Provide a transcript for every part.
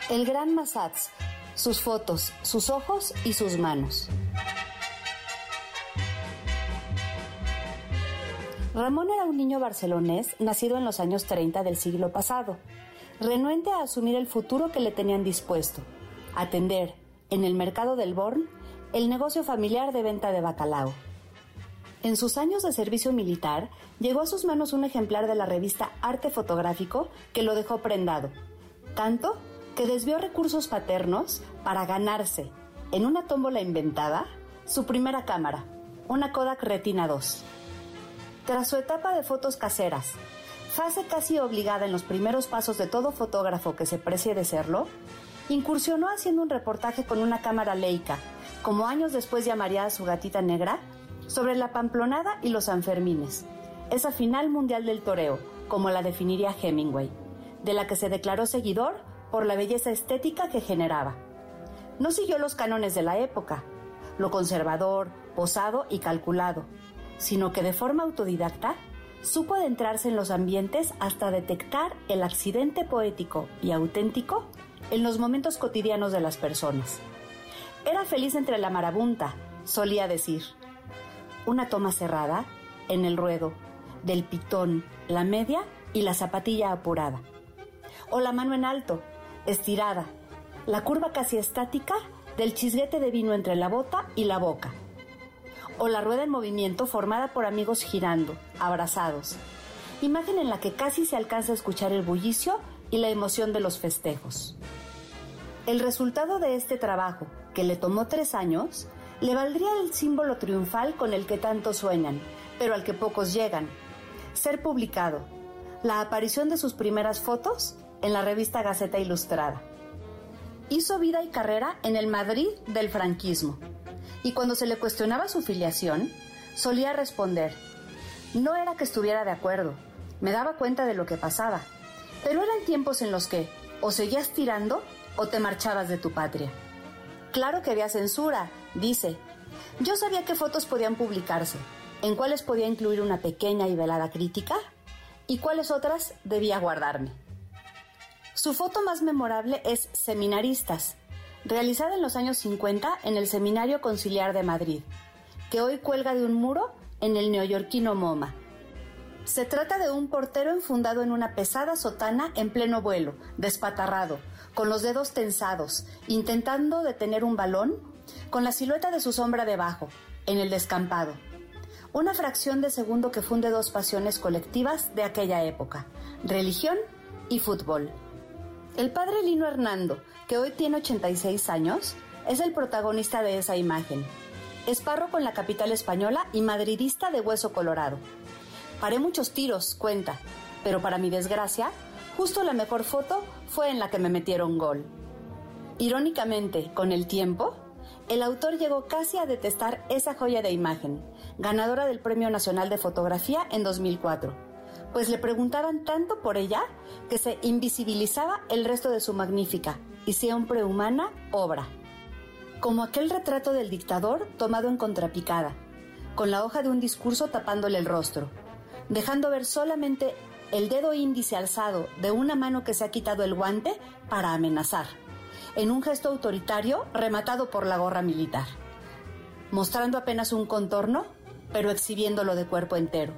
El gran Massats, sus fotos, sus ojos y sus manos. Ramón era un niño barcelonés nacido en los años 30 del siglo pasado, renuente a asumir el futuro que le tenían dispuesto, atender, en el mercado del Born, el negocio familiar de venta de bacalao. En sus años de servicio militar, llegó a sus manos un ejemplar de la revista Arte Fotográfico que lo dejó prendado, tanto que desvió recursos paternos para ganarse, en una tómbola inventada, su primera cámara, una Kodak Retina 2. Tras su etapa de fotos caseras, fase casi obligada en los primeros pasos de todo fotógrafo que se precie de serlo, incursionó haciendo un reportaje con una cámara Leica, como años después llamaría a su gatita negra, sobre la Pamplonada y los Sanfermines, esa final mundial del toreo, como la definiría Hemingway, de la que se declaró seguidor por la belleza estética que generaba. No siguió los cánones de la época, lo conservador, posado y calculado, sino que de forma autodidacta supo adentrarse en los ambientes hasta detectar el accidente poético y auténtico en los momentos cotidianos de las personas. Era feliz entre la marabunta, solía decir. Una toma cerrada, en el ruedo, del pitón, la media y la zapatilla apurada. O la mano en alto, estirada, la curva casi estática del chisguete de vino entre la bota y la boca. O la rueda en movimiento formada por amigos girando, abrazados. Imagen en la que casi se alcanza a escuchar el bullicio y la emoción de los festejos. El resultado de este trabajo, que le tomó 3 años, le valdría el símbolo triunfal con el que tantos sueñan, pero al que pocos llegan: ser publicado, la aparición de sus primeras fotos en la revista Gaceta Ilustrada. Hizo vida y carrera en el Madrid del franquismo, y cuando se le cuestionaba su filiación, solía responder: no era que estuviera de acuerdo, me daba cuenta de lo que pasaba, pero eran tiempos en los que o seguías tirando o te marchabas de tu patria. Claro que había censura, dice. Yo sabía qué fotos podían publicarse, en cuáles podía incluir una pequeña y velada crítica, y cuáles otras debía guardarme. Su foto más memorable es Seminaristas, realizada en los años 50 en el Seminario Conciliar de Madrid, que hoy cuelga de un muro en el neoyorquino MoMA. Se trata de un portero enfundado en una pesada sotana en pleno vuelo, despatarrado, con los dedos tensados, intentando detener un balón, con la silueta de su sombra debajo, en el descampado. Una fracción de segundo que funde 2 pasiones colectivas de aquella época: religión y fútbol. El padre Lino Hernando, que hoy tiene 86 años, es el protagonista de esa imagen. Es párroco en la capital española y madridista de hueso colorado. Paré muchos tiros, cuenta, pero para mi desgracia, justo la mejor foto fue en la que me metieron gol. Irónicamente, con el tiempo, el autor llegó casi a detestar esa joya de imagen, ganadora del Premio Nacional de Fotografía en 2004, pues le preguntaban tanto por ella que se invisibilizaba el resto de su magnífica y siempre humana obra. Como aquel retrato del dictador tomado en contrapicada, con la hoja de un discurso tapándole el rostro, dejando ver solamente el dedo índice alzado de una mano que se ha quitado el guante para amenazar, en un gesto autoritario rematado por la gorra militar, mostrando apenas un contorno, pero exhibiéndolo de cuerpo entero.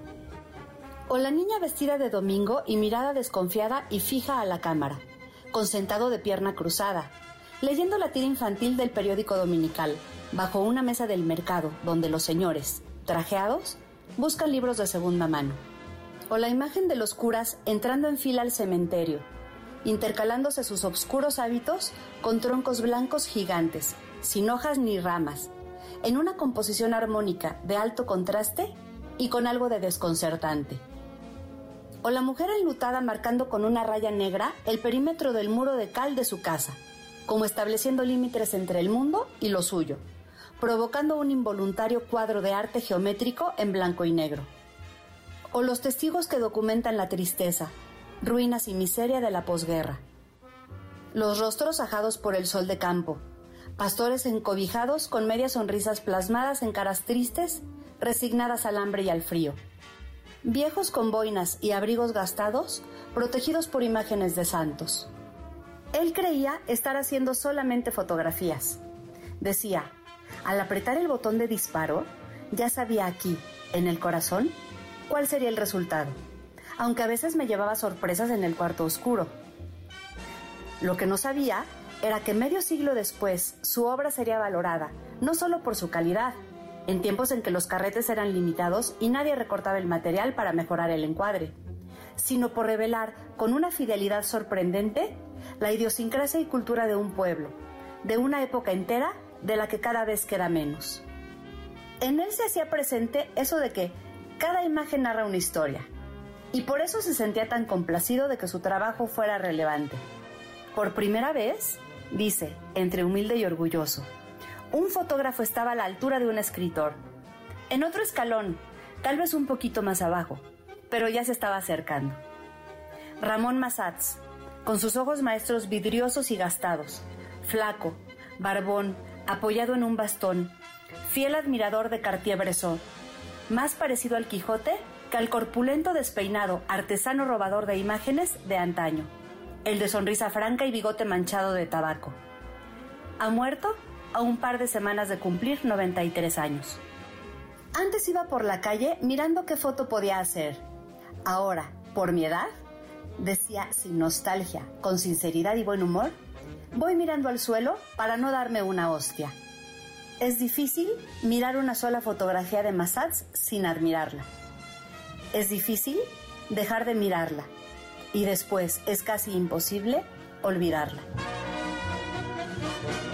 O la niña vestida de domingo y mirada desconfiada y fija a la cámara, con sentado de pierna cruzada, leyendo la tira infantil del periódico dominical, bajo una mesa del mercado donde los señores, trajeados, buscan libros de segunda mano. O la imagen de los curas entrando en fila al cementerio, intercalándose sus obscuros hábitos con troncos blancos gigantes, sin hojas ni ramas, en una composición armónica de alto contraste y con algo de desconcertante. O la mujer enlutada marcando con una raya negra el perímetro del muro de cal de su casa, como estableciendo límites entre el mundo y lo suyo, provocando un involuntario cuadro de arte geométrico en blanco y negro. O los testigos que documentan la tristeza, ruinas y miseria de la posguerra. Los rostros ajados por el sol de campo, pastores encobijados con medias sonrisas plasmadas en caras tristes, resignadas al hambre y al frío. Viejos con boinas y abrigos gastados, protegidos por imágenes de santos. Él creía estar haciendo solamente fotografías. Decía, al apretar el botón de disparo, ya sabía aquí, en el corazón, cuál sería el resultado, aunque a veces me llevaba sorpresas en el cuarto oscuro. Lo que no sabía era que medio siglo después su obra sería valorada, no solo por su calidad, en tiempos en que los carretes eran limitados y nadie recortaba el material para mejorar el encuadre, sino por revelar con una fidelidad sorprendente la idiosincrasia y cultura de un pueblo, de una época entera de la que cada vez queda menos. En él se hacía presente eso de que cada imagen narra una historia, y por eso se sentía tan complacido de que su trabajo fuera relevante. Por primera vez, dice, entre humilde y orgulloso, un fotógrafo estaba a la altura de un escritor. En otro escalón, tal vez un poquito más abajo, pero ya se estaba acercando. Ramón Massats, con sus ojos maestros vidriosos y gastados, flaco, barbón, apoyado en un bastón, fiel admirador de Cartier-Bresson, más parecido al Quijote que al corpulento despeinado artesano robador de imágenes de antaño, el de sonrisa franca y bigote manchado de tabaco. Ha muerto a un par de semanas de cumplir 93 años. Antes iba por la calle mirando qué foto podía hacer. Ahora, por mi edad, decía sin nostalgia, con sinceridad y buen humor, voy mirando al suelo para no darme una hostia. Es difícil mirar una sola fotografía de Massats sin admirarla. Es difícil dejar de mirarla. Y después es casi imposible olvidarla.